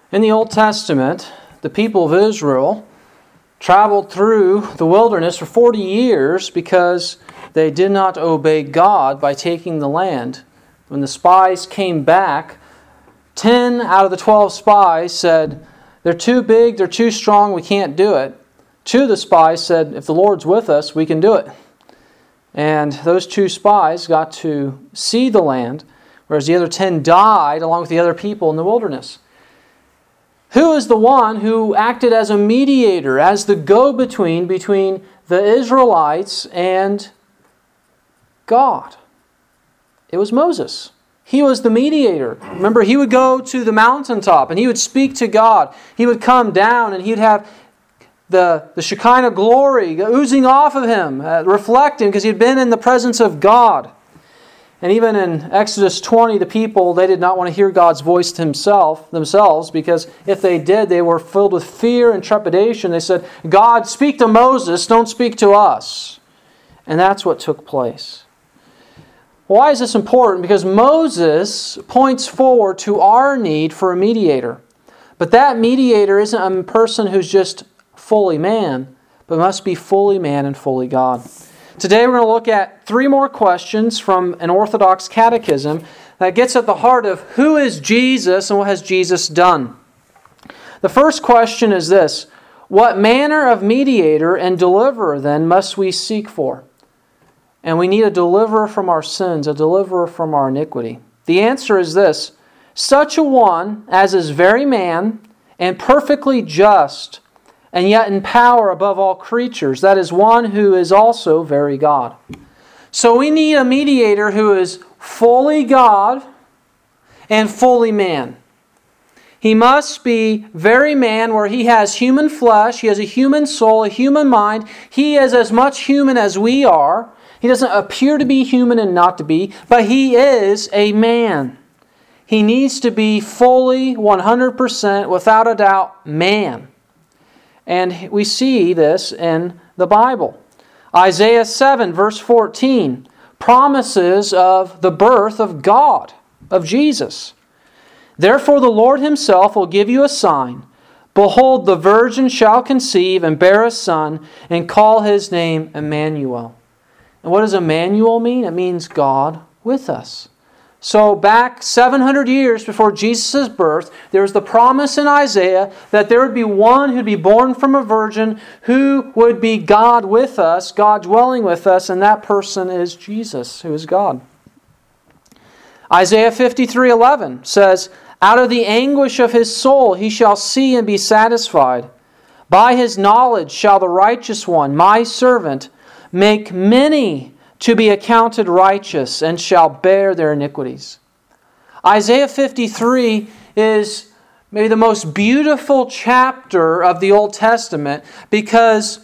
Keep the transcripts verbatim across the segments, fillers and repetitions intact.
In the Old Testament, the people of Israel traveled through the wilderness for forty years because they did not obey God by taking the land. When the spies came back, ten out of the twelve spies said, "They're too big, they're too strong, we can't do it." Two of the spies said, "If the Lord's with us, we can do it." And those two spies got to see the land, whereas the other ten died along with the other people in the wilderness. Who is the one who acted as a mediator, as the go-between between the Israelites and God? It was Moses. He was the mediator. Remember, he would go to the mountaintop and he would speak to God. He would come down and he'd have the, the Shekinah glory oozing off of him, uh, reflecting because he'd been in the presence of God. And even in Exodus twenty, the people, they did not want to hear God's voice himself, themselves, because if they did, they were filled with fear and trepidation. They said, "God, speak to Moses, don't speak to us." And that's what took place. Why is this important? Because Moses points forward to our need for a mediator. But that mediator isn't a person who's just fully man, but must be fully man and fully God. Today we're going to look at three more questions from an Orthodox catechism that gets at the heart of who is Jesus and what has Jesus done. The first question is this: what manner of mediator and deliverer then must we seek for? And we need a deliverer from our sins, a deliverer from our iniquity. The answer is this: such a one as is very man and perfectly just, and yet in power above all creatures. That is one who is also very God. So we need a mediator who is fully God and fully man. He must be very man, where he has human flesh, he has a human soul, a human mind. He is as much human as we are. He doesn't appear to be human and not to be, but he is a man. He needs to be fully, one hundred percent, without a doubt, man. And we see this in the Bible. Isaiah seven, verse fourteen, promises of the birth of God, of Jesus. "Therefore the Lord himself will give you a sign. Behold, the virgin shall conceive and bear a son, and call his name Emmanuel." And what does Emmanuel mean? It means God with us. So back seven hundred years before Jesus' birth, there was the promise in Isaiah that there would be one who would be born from a virgin who would be God with us, God dwelling with us, and that person is Jesus, who is God. Isaiah fifty-three eleven says, "Out of the anguish of his soul he shall see and be satisfied. By his knowledge shall the righteous one, my servant, make many to be accounted righteous, and shall bear their iniquities." Isaiah fifty-three is maybe the most beautiful chapter of the Old Testament because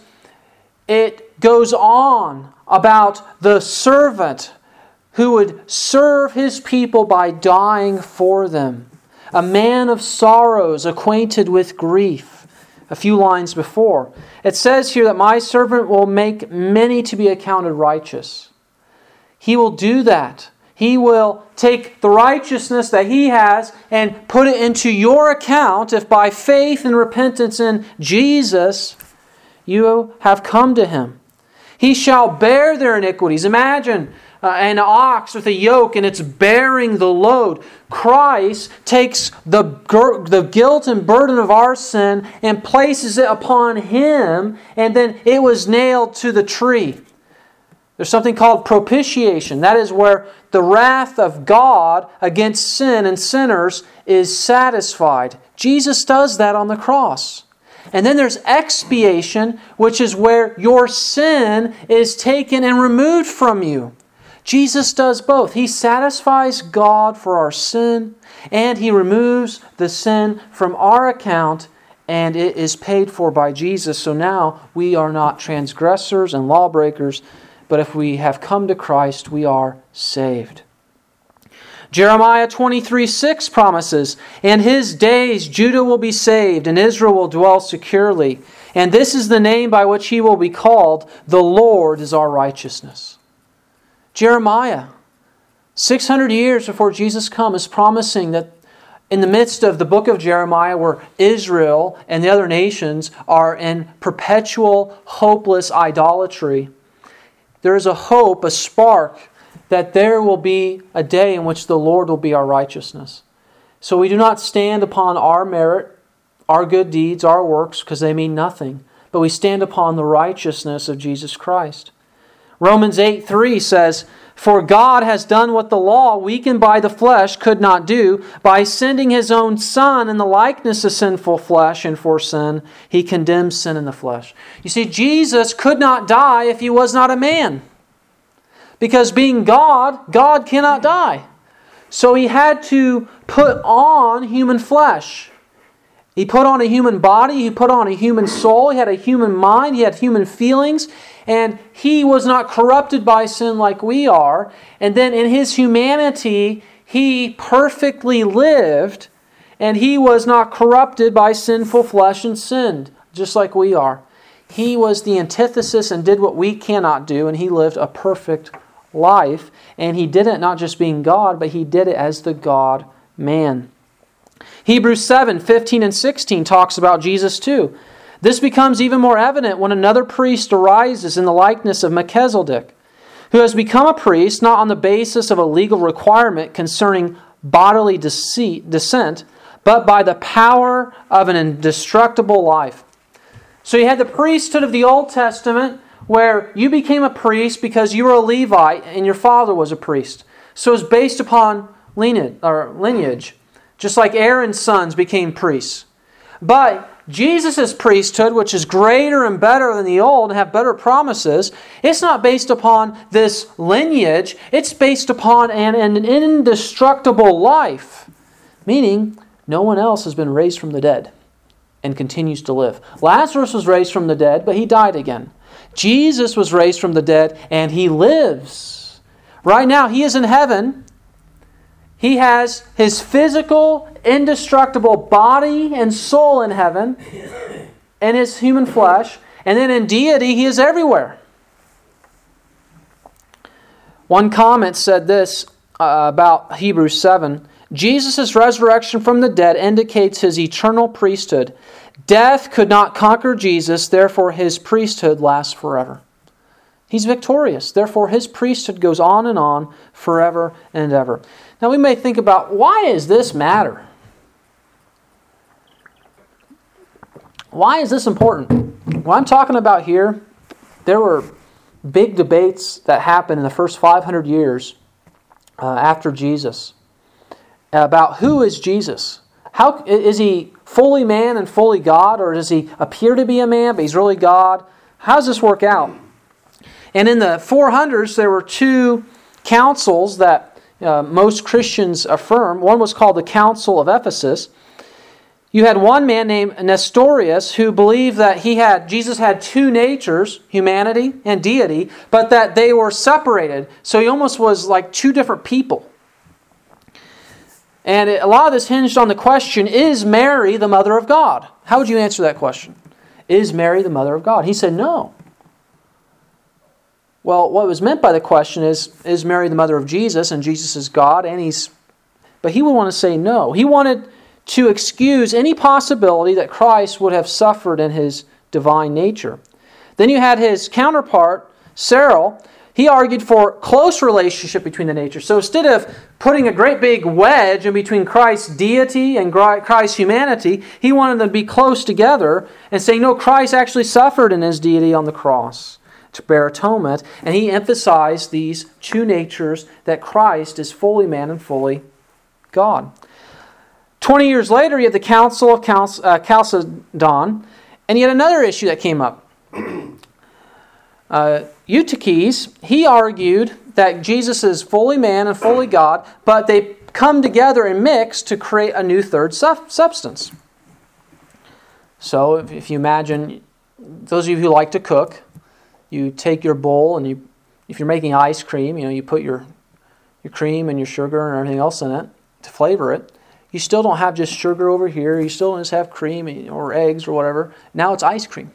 it goes on about the servant who would serve his people by dying for them. A man of sorrows, acquainted with grief. A few lines before. It says here that my servant will make many to be accounted righteous. He will do that. He will take the righteousness that he has and put it into your account if by faith and repentance in Jesus you have come to him. He shall bear their iniquities. Imagine uh, an ox with a yoke and it's bearing the load. Christ takes the, the guilt and burden of our sin and places it upon him, and then it was nailed to the tree. There's something called propitiation. That is where the wrath of God against sin and sinners is satisfied. Jesus does that on the cross. And then there's expiation, which is where your sin is taken and removed from you. Jesus does both. He satisfies God for our sin, and He removes the sin from our account, and it is paid for by Jesus. So now we are not transgressors and lawbreakers, but if we have come to Christ, we are saved. Jeremiah twenty-three six promises, "In his days Judah will be saved, and Israel will dwell securely. And this is the name by which he will be called, the Lord is our righteousness." Jeremiah, six hundred years before Jesus comes, is promising that in the midst of the book of Jeremiah, where Israel and the other nations are in perpetual, hopeless idolatry, there is a hope, a spark, that there will be a day in which the Lord will be our righteousness. So we do not stand upon our merit, our good deeds, our works, because they mean nothing, but we stand upon the righteousness of Jesus Christ. Romans eight three says, "For God has done what the law, weakened by the flesh, could not do. By sending His own Son in the likeness of sinful flesh, and for sin, He condemns sin in the flesh." You see, Jesus could not die if He was not a man. Because being God, God cannot die. So He had to put on human flesh. He put on a human body, He put on a human soul, He had a human mind, He had human feelings, and He was not corrupted by sin like we are. And then in His humanity, He perfectly lived, and He was not corrupted by sinful flesh and sinned, just like we are. He was the antithesis and did what we cannot do, and He lived a perfect life. And He did it not just being God, but He did it as the God-man. Hebrews seven fifteen and sixteen talks about Jesus too. This becomes even more evident when another priest arises in the likeness of Melchizedek, who has become a priest not on the basis of a legal requirement concerning bodily deceit, descent, but by the power of an indestructible life. So you had the priesthood of the Old Testament, where you became a priest because you were a Levite and your father was a priest. So it was based upon lineage, or lineage. Just like Aaron's sons became priests. But Jesus' priesthood, which is greater and better than the old and have better promises, it's not based upon this lineage. It's based upon an, an indestructible life. Meaning, no one else has been raised from the dead and continues to live. Lazarus was raised from the dead, but he died again. Jesus was raised from the dead, and He lives. Right now, He is in heaven. He has His physical, indestructible body and soul in heaven, and His human flesh. And then in deity, He is everywhere. One comment said this uh, about Hebrews seven. Jesus' resurrection from the dead indicates His eternal priesthood. Death could not conquer Jesus, therefore His priesthood lasts forever. He's victorious, therefore His priesthood goes on and on forever and ever. Now we may think about, why does this matter? Why is this important? What I'm talking about here, there were big debates that happened in the first five hundred years uh, after Jesus about who is Jesus. How is He fully man and fully God, or does He appear to be a man but He's really God? How does this work out? And in the four hundreds, there were two councils that uh, most Christians affirm. One was called the Council of Ephesus. You had one man named Nestorius who believed that he had Jesus had two natures, humanity and deity, but that they were separated. So He almost was like two different people. And it, a lot of this hinged on the question, is Mary the mother of God? How would you answer that question? Is Mary the mother of God? He said no. Well, what was meant by the question is, is Mary the mother of Jesus, and Jesus is God, and He's... But he would want to say no. He wanted to excuse any possibility that Christ would have suffered in His divine nature. Then you had his counterpart, Cyril. He argued for close relationship between the natures. So instead of putting a great big wedge in between Christ's deity and Christ's humanity, he wanted them to be close together and saying, no, Christ actually suffered in His deity on the cross to bear atonement. And he emphasized these two natures, that Christ is fully man and fully God. Twenty years later, you had the Council of uh, Chalcedon, and you had another issue that came up. Uh, Eutyches, he argued that Jesus is fully man and fully God, but they come together and mix to create a new third sub- substance. So if, if you imagine, those of you who like to cook, you take your bowl and you, if you're making ice cream, you know, you put your your cream and your sugar and everything else in it to flavor it. You still don't have just sugar over here. You still don't just have cream or eggs or whatever. Now it's ice cream.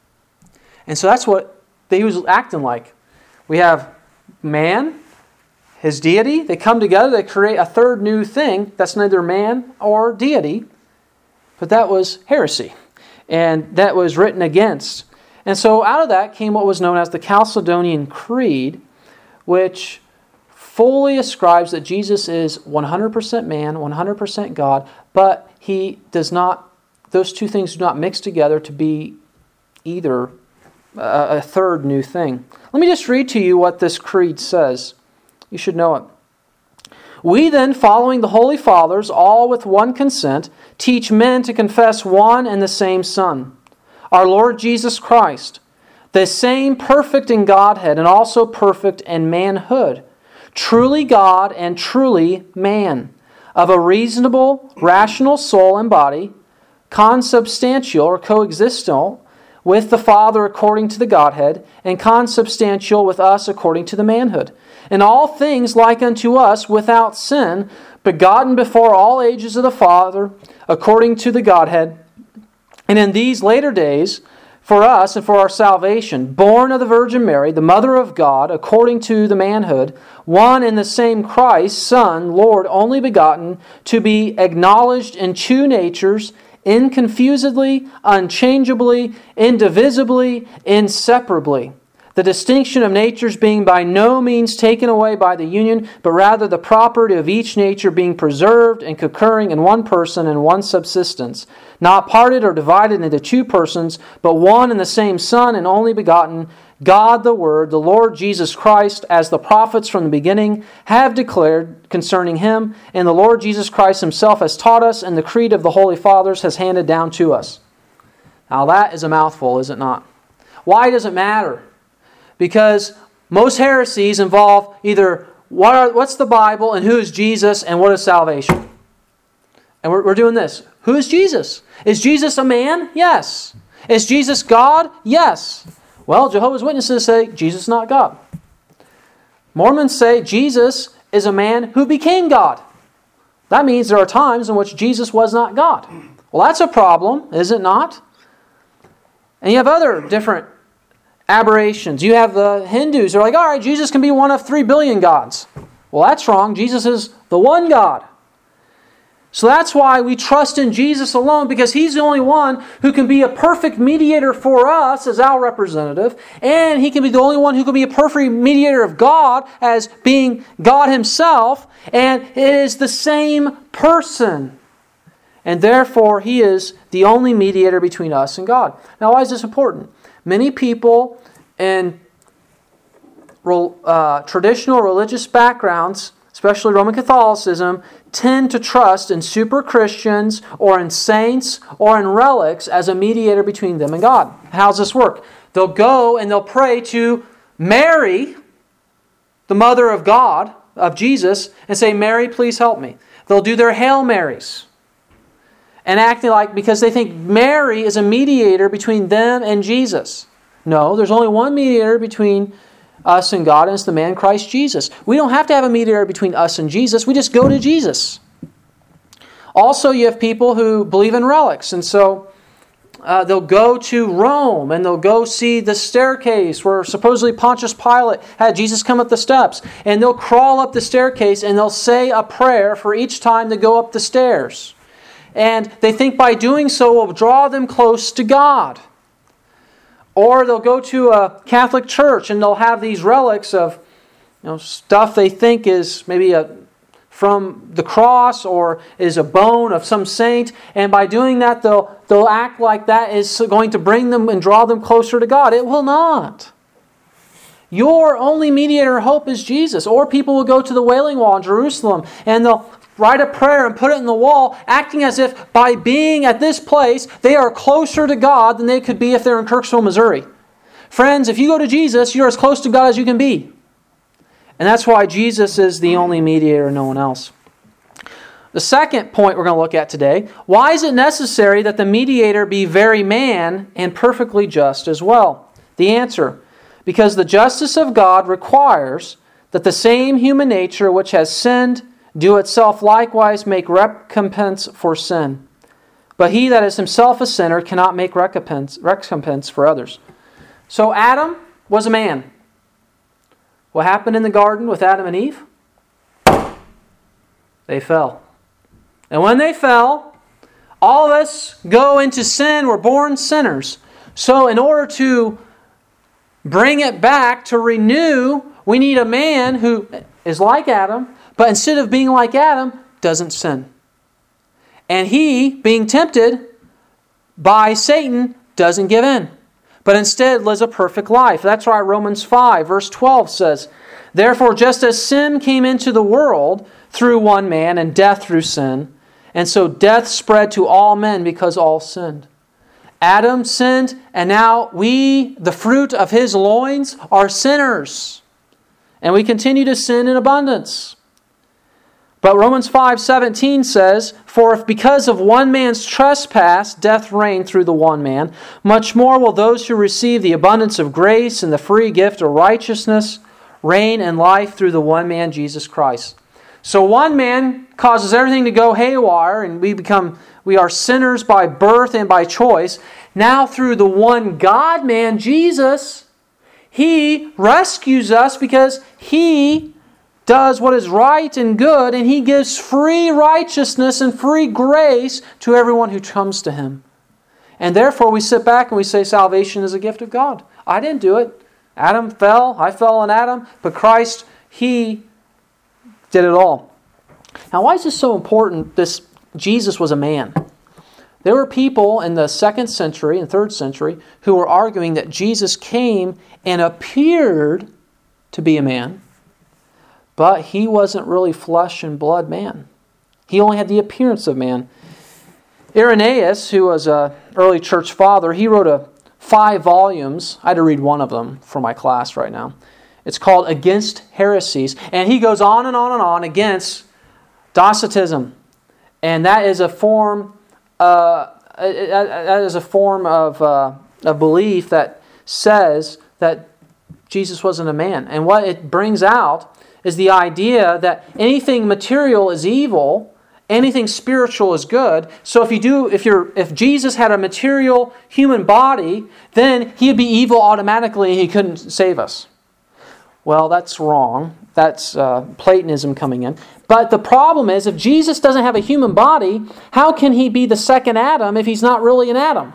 And so that's what he was acting like. We have man his deity. They come together, they create a third new thing that's neither man or deity. But that was heresy. And that was written against. And so out of that came what was known as the Chalcedonian Creed, which fully ascribes that Jesus is one hundred percent man, one hundred percent God, but he does not, those two things do not mix together to be either a, a third new thing. Let me just read to you what this creed says. You should know it. We then, following the Holy Fathers, all with one consent, teach men to confess one and the same Son, our Lord Jesus Christ, the same perfect in Godhead and also perfect in manhood, truly God and truly man, of a reasonable, rational soul and body, consubstantial or coexistent with the Father according to the Godhead, and consubstantial with us according to the manhood. In all things like unto us without sin, begotten before all ages of the Father according to the Godhead, and in these later days for us and for our salvation, born of the Virgin Mary, the Mother of God, according to the manhood, one and the same Christ, Son, Lord, only begotten, to be acknowledged in two natures, inconfusedly, unchangeably, indivisibly, inseparably. The distinction of natures being by no means taken away by the union, but rather the property of each nature being preserved and concurring in one person and one subsistence, not parted or divided into two persons, but one and the same Son and only begotten, God the Word, the Lord Jesus Christ, as the prophets from the beginning have declared concerning Him, and the Lord Jesus Christ Himself has taught us, and the creed of the Holy Fathers has handed down to us. Now that is a mouthful, is it not? Why does it matter? Because most heresies involve either what are, what's the Bible and who is Jesus and what is salvation. And we're, we're doing this. Who is Jesus? Is Jesus a man? Yes. Is Jesus God? Yes. Well, Jehovah's Witnesses say Jesus is not God. Mormons say Jesus is a man who became God. That means there are times in which Jesus was not God. Well, that's a problem, is it not? And you have other different aberrations. You have the Hindus who are like, all right, Jesus can be one of three billion gods. Well, that's wrong. Jesus is the one God. So that's why we trust in Jesus alone, because He's the only one who can be a perfect mediator for us as our representative, and He can be the only one who can be a perfect mediator of God as being God Himself, and it is the same person. And therefore, He is the only mediator between us and God. Now, why is this important? Many people in uh, traditional religious backgrounds, especially Roman Catholicism, tend to trust in super Christians or in saints or in relics as a mediator between them and God. How does this work? They'll go and they'll pray to Mary, the Mother of God, of Jesus, and say, Mary, please help me. They'll do their Hail Marys. And acting like, because they think Mary is a mediator between them and Jesus. No, there's only one mediator between us and God, and it's the man Christ Jesus. We don't have to have a mediator between us and Jesus. We just go to Jesus. Also, you have people who believe in relics, and so uh, they'll go to Rome, and they'll go see the staircase where supposedly Pontius Pilate had Jesus come up the steps, and they'll crawl up the staircase, and they'll say a prayer for each time they go up the stairs. And they think by doing so will draw them close to God. Or they'll go to a Catholic church and they'll have these relics of, you know, stuff they think is maybe a, from the cross or is a bone of some saint. And by doing that, they'll, they'll act like that is going to bring them and draw them closer to God. It will not. Your only mediator hope is Jesus. Or people will go to the Wailing Wall in Jerusalem and they'll write a prayer and put it in the wall, acting as if by being at this place, they are closer to God than they could be if they're in Kirksville, Missouri. Friends, if you go to Jesus, you're as close to God as you can be. And that's why Jesus is the only mediator, no one else. The second point we're going to look at today, why is it necessary that the mediator be very man and perfectly just as well? The answer, because the justice of God requires that the same human nature which has sinned do itself likewise make recompense for sin. But he that is himself a sinner cannot make recompense, recompense for others. So Adam was a man. What happened in the garden with Adam and Eve? They fell. And when they fell, all of us go into sin. We're born sinners. So in order to bring it back, to renew, we need a man who is like Adam, but instead of being like Adam, doesn't sin. And he, being tempted by Satan, doesn't give in, but instead lives a perfect life. That's why Romans five, verse twelve says, "Therefore, just as sin came into the world through one man, and death through sin, and so death spread to all men because all sinned." Adam sinned, and now we, the fruit of his loins, are sinners. And we continue to sin in abundance. But Romans five seventeen says, "For if because of one man's trespass death reigned through the one man, much more will those who receive the abundance of grace and the free gift of righteousness reign in life through the one man, Jesus Christ." So one man causes everything to go haywire, and we become we are sinners by birth and by choice. Now through the one God-man, Jesus, He rescues us because He does what is right and good, and He gives free righteousness and free grace to everyone who comes to Him. And therefore we sit back and we say salvation is a gift of God. I didn't do it. Adam fell. I fell in Adam. But Christ, He did it all. Now why is this so important? This Jesus was a man. There were people in the second century and third century who were arguing that Jesus came and appeared to be a man, but He wasn't really flesh and blood man. He only had the appearance of man. Irenaeus, who was an early church father, he wrote a five volumes. I had to read one of them for my class right now. It's called Against Heresies. And he goes on and on and on against Docetism. And that is a form, uh, that is a form of uh, a belief that says that Jesus wasn't a man. And what it brings out is the idea that anything material is evil, anything spiritual is good. So if you do, if you're, if Jesus had a material human body, then He'd be evil automatically and He couldn't save us. Well, that's wrong. That's uh, Platonism coming in. But the problem is, if Jesus doesn't have a human body, how can He be the second Adam if He's not really an Adam?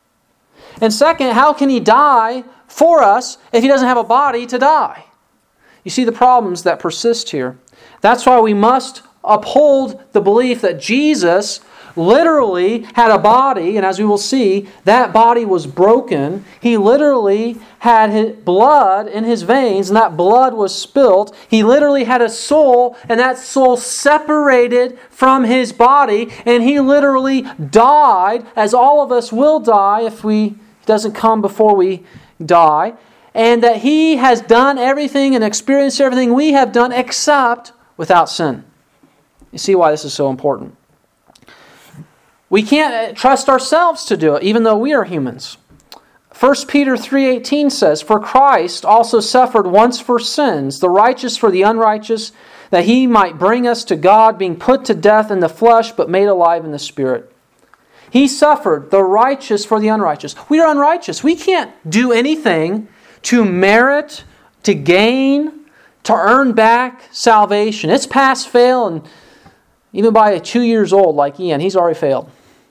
And second, how can He die for us if He doesn't have a body to die? You see the problems that persist here. That's why we must uphold the belief that Jesus literally had a body, and as we will see, that body was broken. He literally had his blood in His veins, and that blood was spilt. He literally had a soul, and that soul separated from His body, and He literally died, as all of us will die if we He doesn't come before we die, and that He has done everything and experienced everything we have done except without sin. You see why this is so important. We can't trust ourselves to do it, even though we are humans. First Peter three eighteen says, "For Christ also suffered once for sins, the righteous for the unrighteous, that He might bring us to God, being put to death in the flesh, but made alive in the Spirit." He suffered, the righteous for the unrighteous. We are unrighteous. We can't do anything to merit, to gain, to earn back salvation. It's pass fail, and even by two years old like Ian, he's already failed.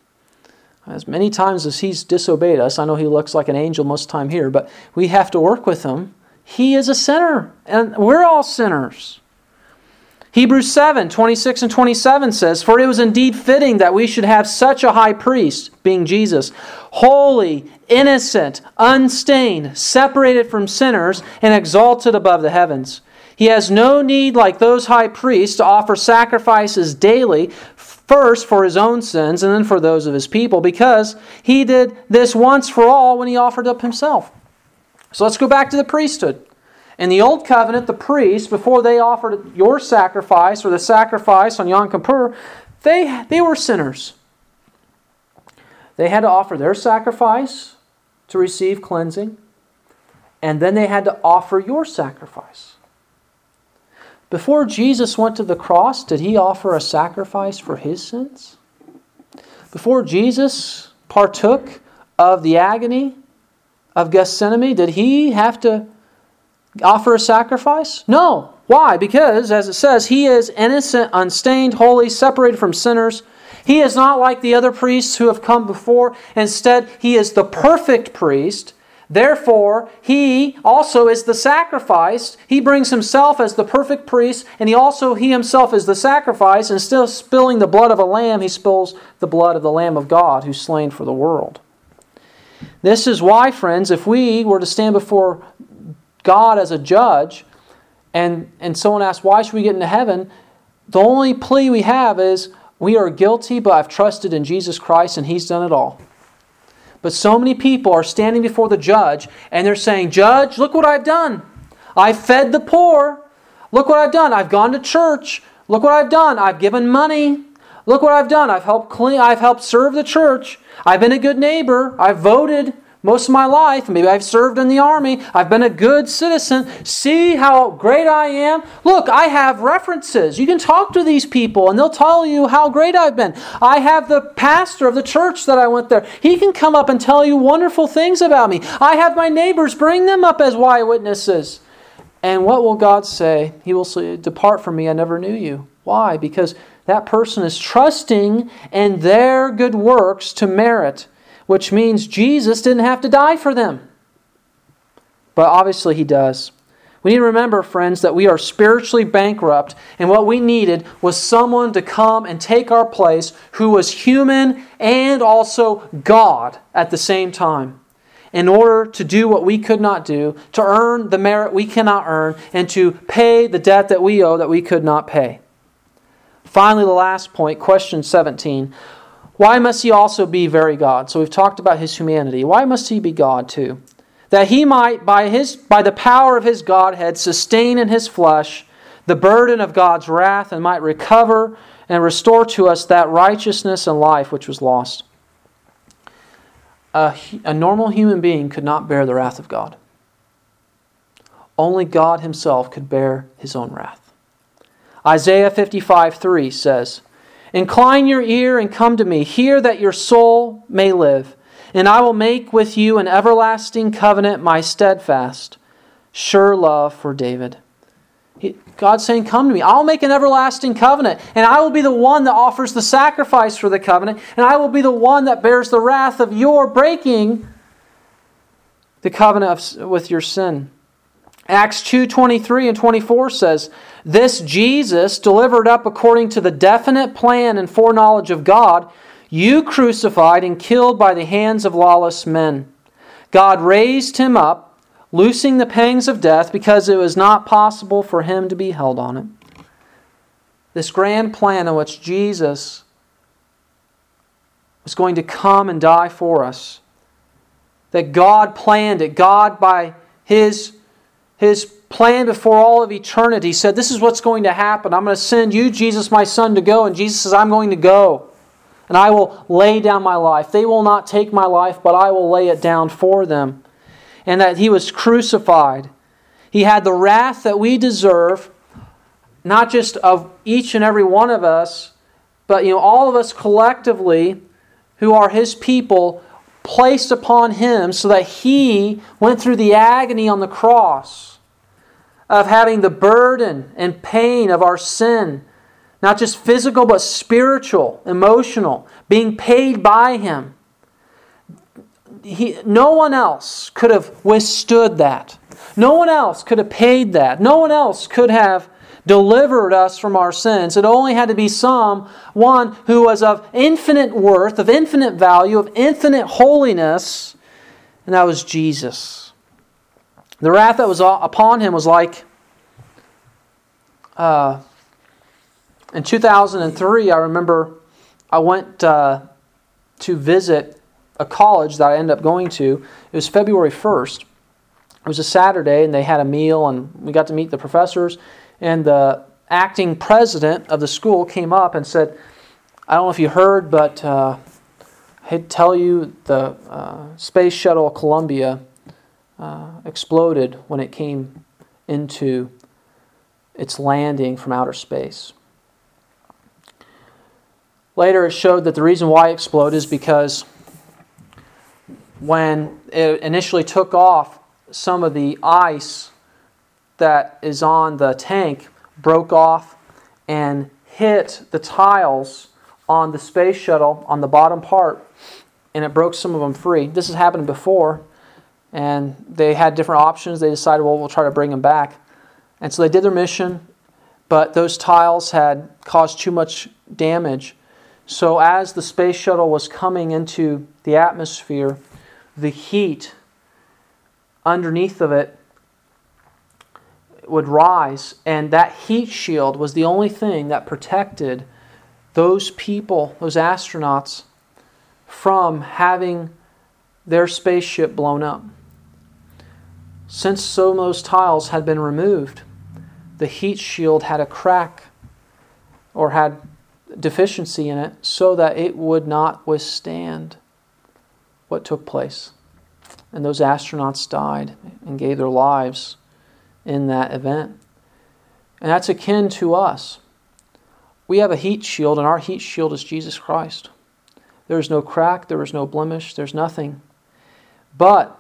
As many times as he's disobeyed us, I know he looks like an angel most of the time here, but we have to work with him. He is a sinner, and we're all sinners. Hebrews seven, twenty-six and twenty-seven says, "For it was indeed fitting that we should have such a high priest, being Jesus, holy, innocent, unstained, separated from sinners, and exalted above the heavens. He has no need, like those high priests, to offer sacrifices daily, first for His own sins and then for those of His people, because He did this once for all when He offered up Himself." So let's go back to the priesthood. In the Old Covenant, the priests, before they offered your sacrifice or the sacrifice on Yom Kippur, they, they were sinners. They had to offer their sacrifice to receive cleansing, and then they had to offer your sacrifice. Before Jesus went to the cross, did He offer a sacrifice for His sins? Before Jesus partook of the agony of Gethsemane, did He have to offer a sacrifice? No. Why? Because, as it says, He is innocent, unstained, holy, separated from sinners. He is not like the other priests who have come before. Instead, He is the perfect priest. Therefore, He also is the sacrifice. He brings Himself as the perfect priest, and He also, He Himself is the sacrifice. Instead of spilling the blood of a lamb, He spills the blood of the Lamb of God, who's slain for the world. This is why, friends, if we were to stand before God as a judge, and, and someone asks, why should we get into heaven? The only plea we have is, we are guilty, but I've trusted in Jesus Christ, and He's done it all. But so many people are standing before the judge, and they're saying, Judge, look what I've done. I've fed the poor. Look what I've done. I've gone to church. Look what I've done. I've given money. Look what I've done. I've helped clean. I've helped serve the church. I've been a good neighbor. I've voted most of my life. Maybe I've served in the army. I've been a good citizen. See how great I am? Look, I have references. You can talk to these people and they'll tell you how great I've been. I have the pastor of the church that I went there. He can come up and tell you wonderful things about me. I have my neighbors. Bring them up as eyewitnesses. And what will God say? He will say, depart from me, I never knew you. Why? Because that person is trusting in their good works to merit, which means Jesus didn't have to die for them. But obviously He does. We need to remember, friends, that we are spiritually bankrupt, and what we needed was someone to come and take our place who was human and also God at the same time, in order to do what we could not do, to earn the merit we cannot earn, and to pay the debt that we owe that we could not pay. Finally, the last point, question seventeen. Why must He also be very God? So we've talked about His humanity. Why must He be God too? That He might, by His, by the power of His Godhead, sustain in His flesh the burden of God's wrath, and might recover and restore to us that righteousness and life which was lost. A, a normal human being could not bear the wrath of God. Only God Himself could bear His own wrath. Isaiah fifty-five three says, Incline your ear and come to me. Hear that your soul may live. And I will make with you an everlasting covenant, my steadfast, sure love for David. He, God's saying, come to me. I'll make an everlasting covenant. And I will be the one that offers the sacrifice for the covenant. And I will be the one that bears the wrath of your breaking the covenant of, with your sin. Acts two twenty-three and twenty-four says, This Jesus, delivered up according to the definite plan and foreknowledge of God, you crucified and killed by the hands of lawless men. God raised Him up, loosing the pangs of death, because it was not possible for Him to be held on it. This grand plan in which Jesus was going to come and die for us, that God planned it, God by His His plan before all of eternity said, this is what's going to happen. I'm going to send you, Jesus, my Son, to go. And Jesus says, I'm going to go. And I will lay down my life. They will not take my life, but I will lay it down for them. And that He was crucified. He had the wrath that we deserve, not just of each and every one of us, but you know, all of us collectively who are His people, placed upon Him so that He went through the agony on the cross of having the burden and pain of our sin, not just physical but spiritual, emotional, being paid by Him. He, no one else could have withstood that. No one else could have paid that. No one else could have delivered us from our sins. It only had to be someone who was of infinite worth, of infinite value, of infinite holiness, and that was Jesus. The wrath that was upon Him was like, uh, in two thousand three, I remember I went uh, to visit a college that I ended up going to. It was February first. It was a Saturday, and they had a meal, and we got to meet the professors. And the acting president of the school came up and said, I don't know if you heard, but uh, I'd tell you the uh, Space Shuttle Columbia uh, exploded when it came into its landing from outer space. Later it showed that the reason why it exploded is because when it initially took off, some of the ice that is on the tank broke off and hit the tiles on the space shuttle on the bottom part, and it broke some of them free. This has happened before, and they had different options. They decided, well, we'll try to bring them back. And so they did their mission, but those tiles had caused too much damage. So as the space shuttle was coming into the atmosphere, the heat underneath of it would rise, and that heat shield was the only thing that protected those people, those astronauts, from having their spaceship blown up. Since some of those tiles had been removed, the heat shield had a crack or had deficiency in it so that it would not withstand what took place. And those astronauts died and gave their lives in that event. And that's akin to us. We have a heat shield, and our heat shield is Jesus Christ. There is no crack, there is no blemish, there's nothing. But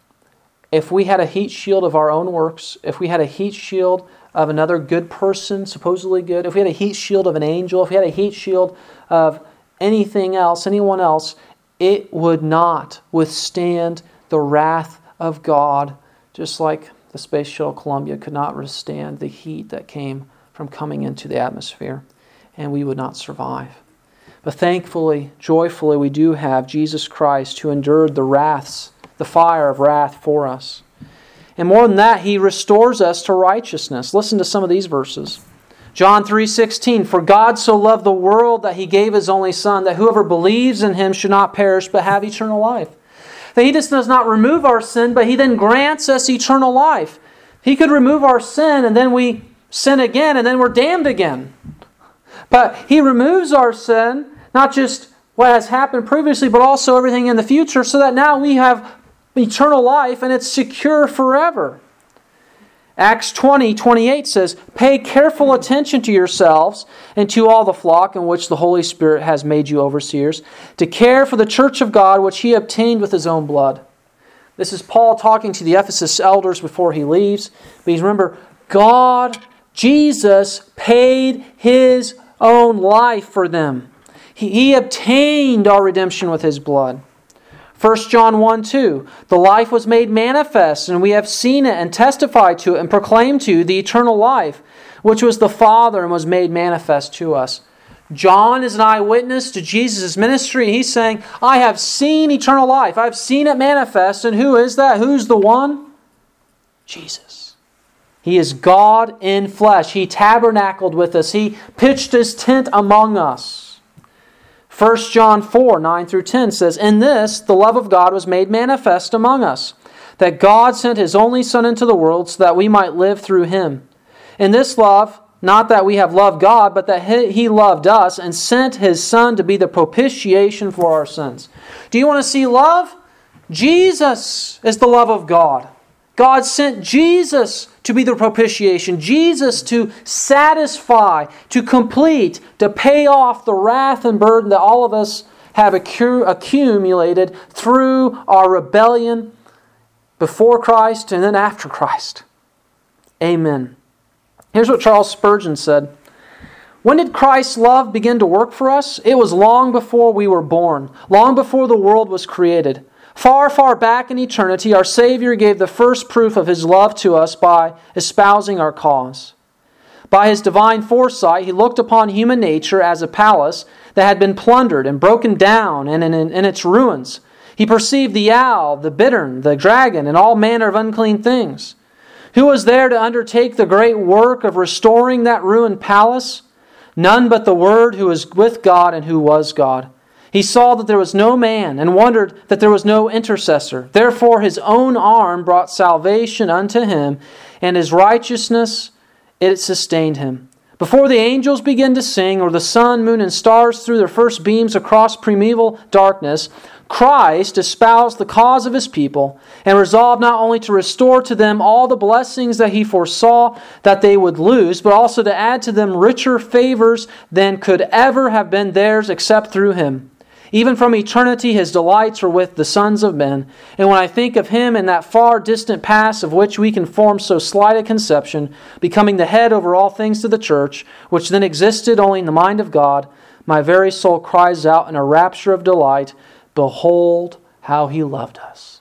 if we had a heat shield of our own works, if we had a heat shield of another good person, supposedly good, if we had a heat shield of an angel, if we had a heat shield of anything else, anyone else, it would not withstand the wrath of God, just like the Space Shuttle Columbia could not withstand the heat that came from coming into the atmosphere, and we would not survive. But thankfully, joyfully, we do have Jesus Christ who endured the wraths, the fire of wrath for us. And more than that, He restores us to righteousness. Listen to some of these verses. John three sixteen, "For God so loved the world that He gave His only Son, that whoever believes in Him should not perish but have eternal life." That He just does not remove our sin, but He then grants us eternal life. He could remove our sin and then we sin again and then we're damned again. But He removes our sin, not just what has happened previously, but also everything in the future, so that now we have eternal life and it's secure forever. Acts twenty twenty-eight says, "Pay careful attention to yourselves and to all the flock in which the Holy Spirit has made you overseers, to care for the church of God which He obtained with His own blood." This is Paul talking to the Ephesus elders before he leaves. But remember, God, Jesus, paid His own life for them. He, he obtained our redemption with His blood. First John one two, "The life was made manifest, and we have seen it and testified to it and proclaimed to you the eternal life, which was the Father and was made manifest to us." John is an eyewitness to Jesus' ministry. He's saying, I have seen eternal life. I've seen it manifest. And who is that? Who's the one? Jesus. He is God in flesh. He tabernacled with us. He pitched His tent among us. First John four nine through ten says, "In this the love of God was made manifest among us, that God sent His only Son into the world so that we might live through Him. In this love, not that we have loved God, but that He loved us and sent His Son to be the propitiation for our sins." Do you want to see love? Jesus is the love of God. God sent Jesus to be the propitiation. Jesus to satisfy, to complete, to pay off the wrath and burden that all of us have accumulated through our rebellion before Christ and then after Christ. Amen. Here's what Charles Spurgeon said. "When did Christ's love begin to work for us? It was long before we were born, long before the world was created. Far, far back in eternity, our Savior gave the first proof of His love to us by espousing our cause. By His divine foresight, He looked upon human nature as a palace that had been plundered and broken down and in, in, in its ruins. He perceived the owl, the bittern, the dragon, and all manner of unclean things. Who was there to undertake the great work of restoring that ruined palace? None but the Word who is with God and who was God. He saw that there was no man and wondered that there was no intercessor. Therefore His own arm brought salvation unto Him, and His righteousness, it sustained Him. Before the angels began to sing, or the sun, moon, and stars threw their first beams across primeval darkness, Christ espoused the cause of His people and resolved not only to restore to them all the blessings that He foresaw that they would lose, but also to add to them richer favors than could ever have been theirs except through Him. Even from eternity His delights were with the sons of men. And when I think of Him in that far distant past of which we can form so slight a conception, becoming the head over all things to the church, which then existed only in the mind of God, my very soul cries out in a rapture of delight, behold how He loved us.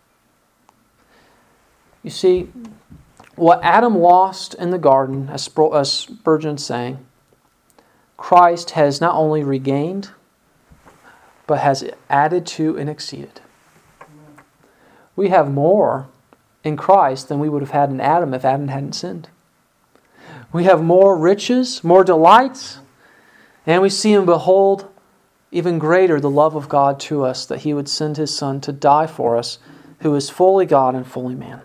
You see, what Adam lost in the garden, as Spurgeon sang, Christ has not only regained, but has added to and exceeded. We have more in Christ than we would have had in Adam if Adam hadn't sinned. We have more riches, more delights, and we see and behold even greater the love of God to us, that He would send His Son to die for us, who is fully God and fully man.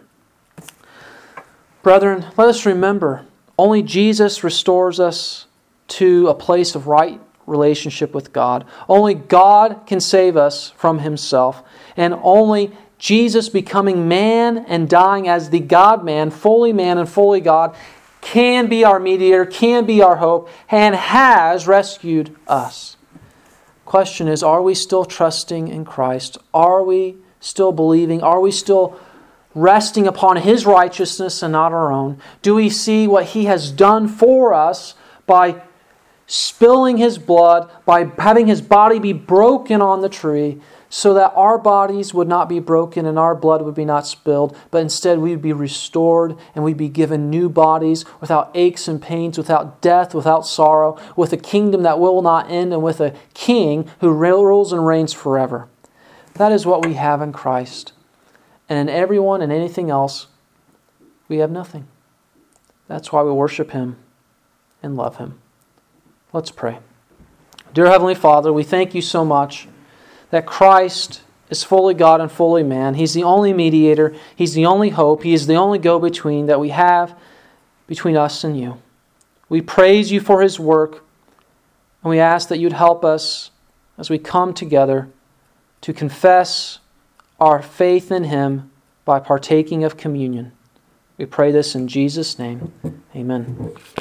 Brethren, let us remember, only Jesus restores us to a place of right relationship with God. Only God can save us from Himself. And only Jesus becoming man and dying as the God-man, fully man and fully God, can be our mediator, can be our hope, and has rescued us. Question is, are we still trusting in Christ? Are we still believing? Are we still resting upon His righteousness and not our own? Do we see what He has done for us by spilling His blood, by having His body be broken on the tree, so that our bodies would not be broken and our blood would be not spilled, but instead we would be restored and we'd be given new bodies without aches and pains, without death, without sorrow, with a kingdom that will not end, and with a King who rules and reigns forever. That is what we have in Christ. And in everyone and anything else, we have nothing. That's why we worship Him and love Him. Let's pray. Dear Heavenly Father, we thank You so much that Christ is fully God and fully man. He's the only mediator. He's the only hope. He is the only go-between that we have between us and You. We praise You for His work, and we ask that You'd help us as we come together to confess our faith in Him by partaking of communion. We pray this in Jesus' name. Amen.